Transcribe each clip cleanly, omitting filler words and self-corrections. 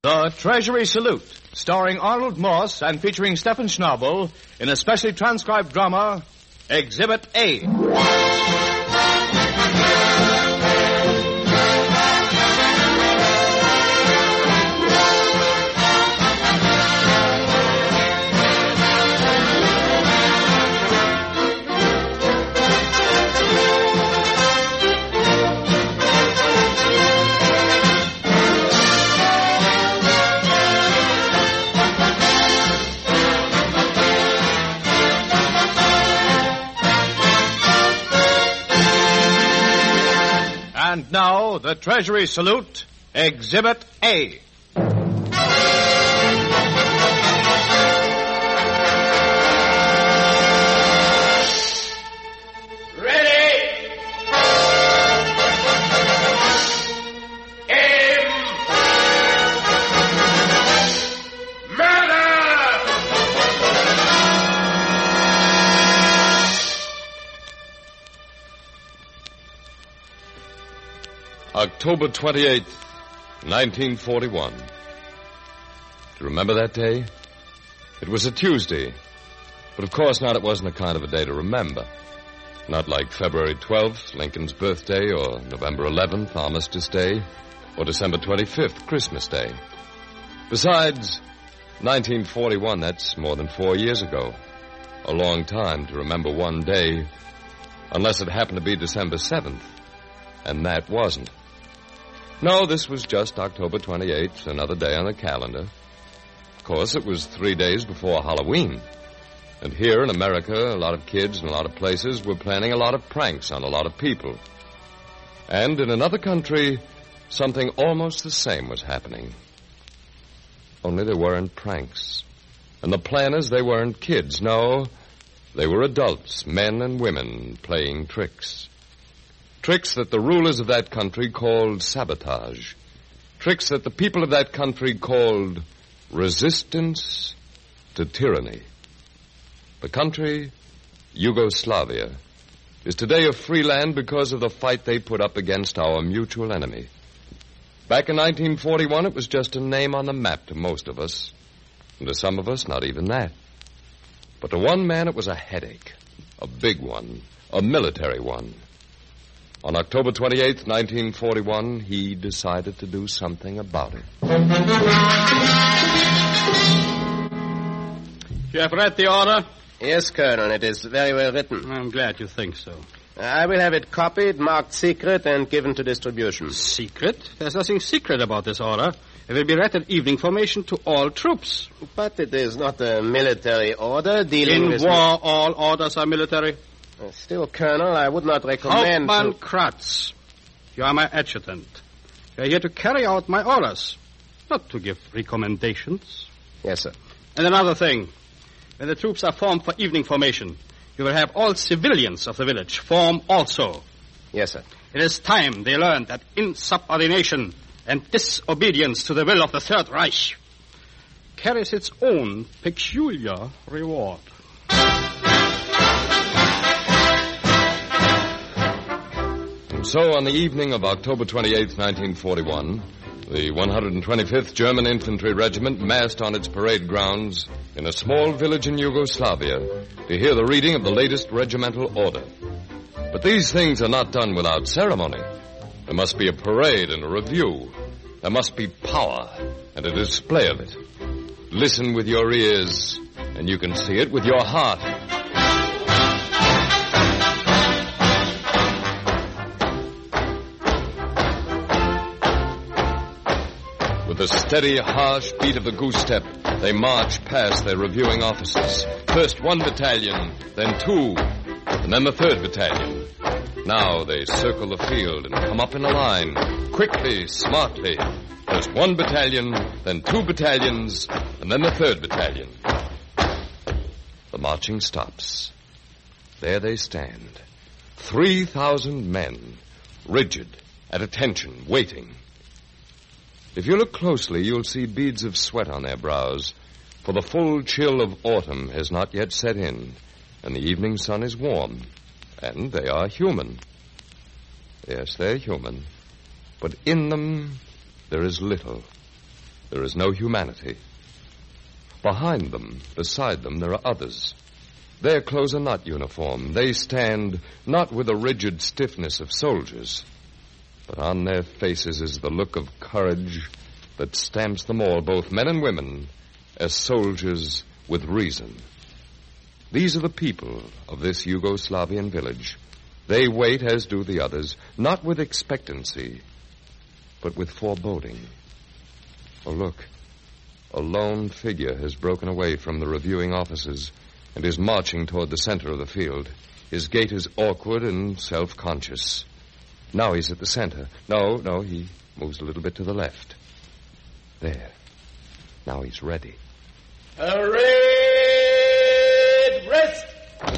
The Treasury Salute, starring Arnold Moss and featuring Stephen Schnabel in a specially transcribed drama, Exhibit A. And now, the Treasury Salute, Exhibit A. October 28th, 1941. Do you remember that day? It was a Tuesday. But of course not, it wasn't a kind of a day to remember. Not like February 12th, Lincoln's birthday, or November 11th, Armistice Day, or December 25th, Christmas Day. Besides, 1941, that's more than 4 years ago. A long time to remember one day, unless it happened to be December 7th. And that wasn't. No, this was just October 28th, another day on the calendar. Of course, it was 3 days before Halloween. And here in America, a lot of kids in a lot of places were planning a lot of pranks on a lot of people. And in another country, something almost the same was happening. Only they weren't pranks. And the planners, they weren't kids. No, they were adults, men and women, playing tricks. Tricks that the rulers of that country called sabotage. Tricks that the people of that country called resistance to tyranny. The country, Yugoslavia, is today a free land because of the fight they put up against our mutual enemy. Back in 1941, it was just a name on the map to most of us. And to some of us, not even that. But to one man, it was a headache. A big one. A military one. On October 28th, 1941, he decided to do something about it. You have read the order? Yes, Colonel. It is very well written. I'm glad you think so. I will have it copied, marked secret, and given to distribution. Secret? There's nothing secret about this order. It will be read at evening formation to all troops. But it is not a military order dealing with... In war, all orders are military. Still, Colonel, I would not recommend... Hauptmann Kratz, you are my adjutant. You are here to carry out my orders, not to give recommendations. Yes, sir. And another thing. When the troops are formed for evening formation, you will have all civilians of the village form also. Yes, sir. It is time they learned that insubordination and disobedience to the will of the Third Reich carries its own peculiar reward. So, on the evening of October 28th, 1941, the 125th German Infantry Regiment massed on its parade grounds in a small village in Yugoslavia to hear the reading of the latest regimental order. But these things are not done without ceremony. There must be a parade and a review. There must be power and a display of it. Listen with your ears, and you can see it with your heart. With the steady, harsh beat of the goose step, they march past their reviewing officers. First one battalion, then two, and then the third battalion. Now they circle the field and come up in a line, quickly, smartly. First one battalion, then two battalions, and then the third battalion. The marching stops. There they stand. 3,000 men, rigid, at attention, waiting. If you look closely, you'll see beads of sweat on their brows, for the full chill of autumn has not yet set in, and the evening sun is warm, and they are human. Yes, they're human, but in them there is little. there is no humanity. Behind them, beside them, there are others. Their clothes are not uniform. They stand not with the rigid stiffness of soldiers, but on their faces is the look of courage that stamps them all, both men and women, as soldiers with reason. These are the people of this Yugoslavian village. They wait, as do the others, not with expectancy, but with foreboding. Oh, look. A lone figure has broken away from the reviewing officers and is marching toward the center of the field. His gait is awkward and self-conscious. Now he's at the center. No, he moves a little bit to the left. There. Now he's ready. Parade rest!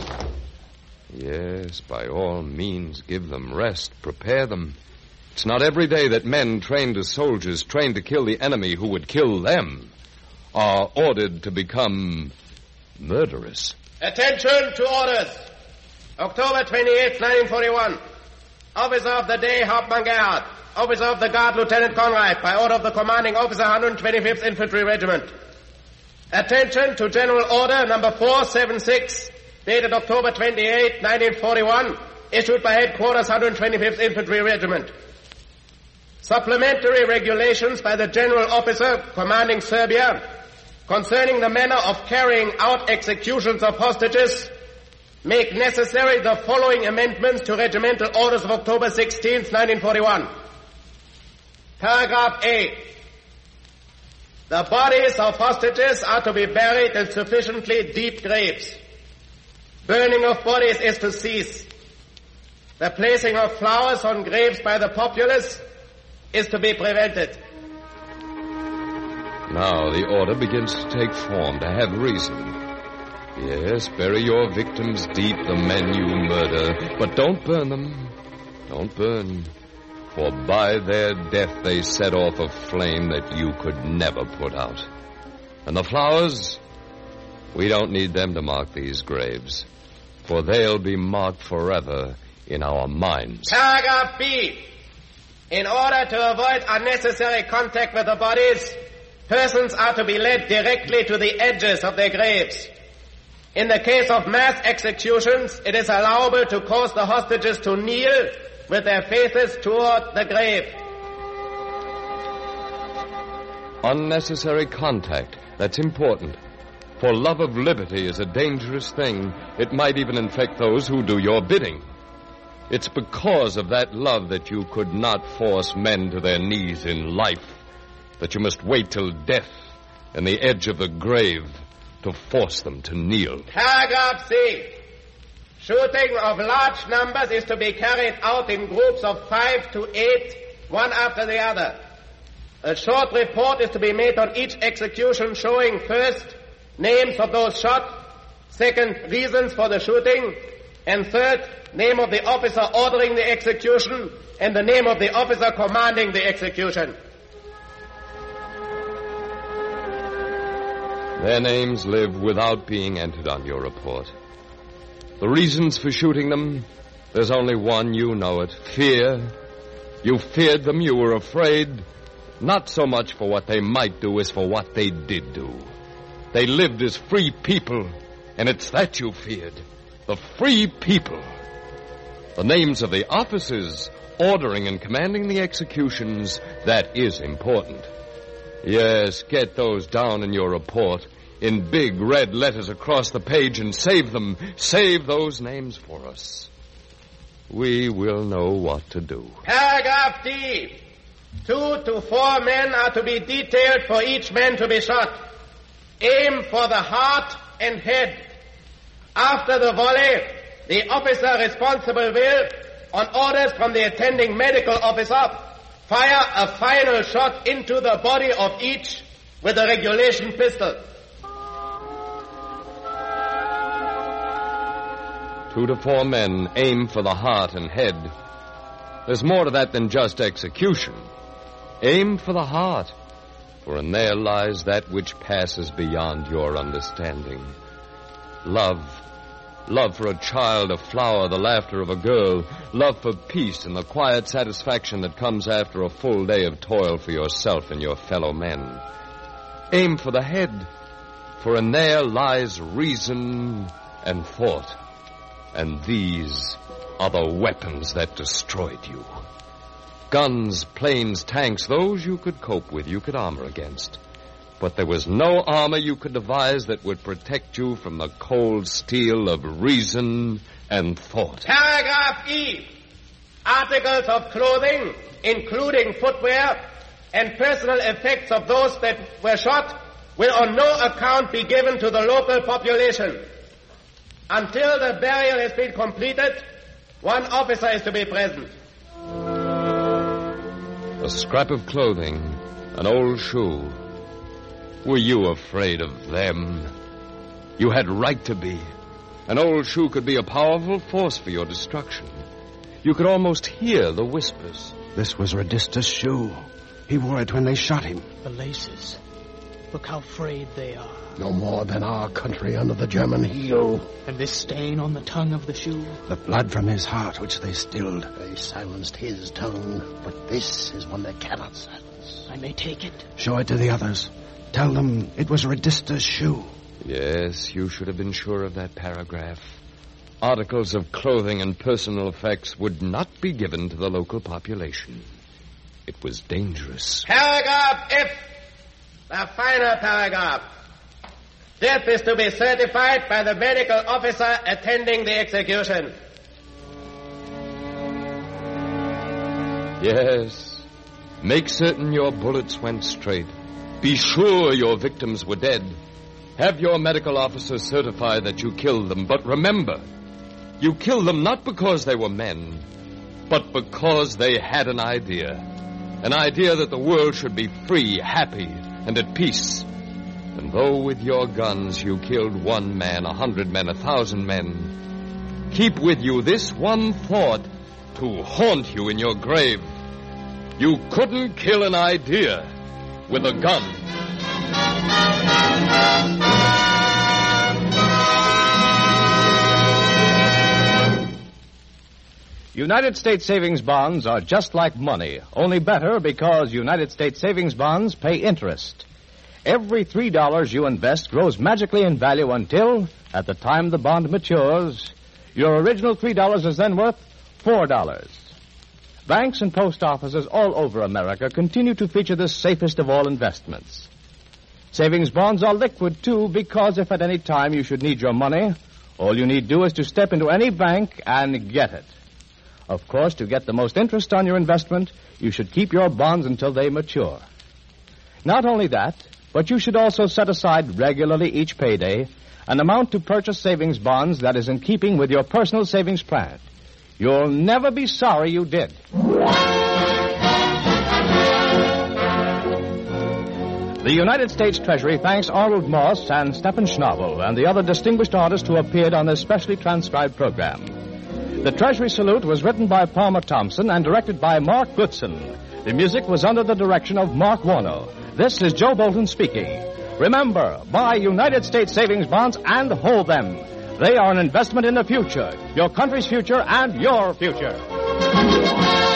Yes, by all means, give them rest. Prepare them. It's not every day that men trained as soldiers, trained to kill the enemy who would kill them, are ordered to become murderers. Attention to orders. October 28, 1941. Officer of the day, Hauptmann Gerhard. Officer of the Guard, Lieutenant Conrad, by order of the commanding officer, 125th Infantry Regiment. Attention to General Order number 476, dated October 28, 1941, issued by Headquarters, 125th Infantry Regiment. Supplementary regulations by the General Officer commanding Serbia concerning the manner of carrying out executions of hostages make necessary the following amendments to regimental orders of October 16, 1941. Paragraph A. The bodies of hostages are to be buried in sufficiently deep graves. Burning of bodies is to cease. The placing of flowers on graves by the populace is to be prevented. Now the order begins to take form, to have reason. Yes, bury your victims deep, the men you murder, but don't burn them. Don't burn. For by their death they set off a flame that you could never put out. And the flowers, we don't need them to mark these graves, for they'll be marked forever in our minds. Paragraph B. In order to avoid unnecessary contact with the bodies, persons are to be led directly to the edges of their graves. In the case of mass executions, it is allowable to cause the hostages to kneel with their faces toward the grave. Unnecessary contact, that's important. For love of liberty is a dangerous thing. It might even infect those who do your bidding. It's because of that love that you could not force men to their knees in life, that you must wait till death and the edge of the grave to force them to kneel. Paragraph C. Shooting of large numbers is to be carried out in groups of 5 to 8, one after the other. A short report is to be made on each execution showing first, names of those shot, second, reasons for the shooting, and third, name of the officer ordering the execution and the name of the officer commanding the execution. Their names live without being entered on your report. The reasons for shooting them, there's only one, you know it. Fear. You feared them, you were afraid, not so much for what they might do as for what they did do. They lived as free people, and it's that you feared. The free people. The names of the officers ordering and commanding the executions, that is important. Yes, get those down in your report in big red letters across the page and save them. Save those names for us. We will know what to do. Paragraph D. 2 to 4 men are to be detailed for each man to be shot. Aim for the heart and head. After the volley, the officer responsible will, on orders from the attending medical officer, fire a final shot into the body of each with a regulation pistol. 2 to 4 men aim for the heart and head. There's more to that than just execution. Aim for the heart, for in there lies that which passes beyond your understanding. Love. Love for a child, a flower, the laughter of a girl. Love for peace and the quiet satisfaction that comes after a full day of toil for yourself and your fellow men. Aim for the head, for in there lies reason and thought. And these are the weapons that destroyed you. Guns, planes, tanks, those you could cope with, you could armor against. But there was no armor you could devise that would protect you from the cold steel of reason and thought. Paragraph E. Articles of clothing, including footwear and personal effects of those that were shot, will on no account be given to the local population. Until the burial has been completed, one officer is to be present. A scrap of clothing, an old shoe. Were you afraid of them? You had right to be. An old shoe could be a powerful force for your destruction. You could almost hear the whispers. This was Radistus' shoe. He wore it when they shot him. The laces. Look how frayed they are. No more than our country under the German heel. And this stain on the tongue of the shoe? The blood from his heart, which they stilled. They silenced his tongue, but this is one they cannot silence. I may take it. Show it to the others. Tell them it was Radistus' shoe. Yes, you should have been sure of that paragraph. Articles of clothing and personal effects would not be given to the local population. It was dangerous. Paragraph F. The final paragraph. Death is to be certified by the medical officer attending the execution. Yes. Make certain your bullets went straight. Be sure your victims were dead. Have your medical officer certify that you killed them. But remember, you killed them not because they were men, but because they had an idea. An idea that the world should be free, happy, and at peace. And though with your guns you killed 1 man, 100 men, 1,000 men, keep with you this one thought to haunt you in your grave. You couldn't kill an idea with a gun. United States savings bonds are just like money, only better because United States savings bonds pay interest. Every $3 you invest grows magically in value until, at the time the bond matures, your original $3 is then worth $4. Banks and post offices all over America continue to feature the safest of all investments. Savings bonds are liquid, too, because if at any time you should need your money, all you need do is to step into any bank and get it. Of course, to get the most interest on your investment, you should keep your bonds until they mature. Not only that, but you should also set aside regularly each payday an amount to purchase savings bonds that is in keeping with your personal savings plan. You'll never be sorry you did. The United States Treasury thanks Arnold Moss and Stephen Schnabel and the other distinguished artists who appeared on this specially transcribed program. The Treasury Salute was written by Palmer Thompson and directed by Mark Goodson. The music was under the direction of Mark Warno. This is Joe Bolton speaking. Remember, buy United States savings bonds and hold them. They are an investment in the future, your country's future and your future.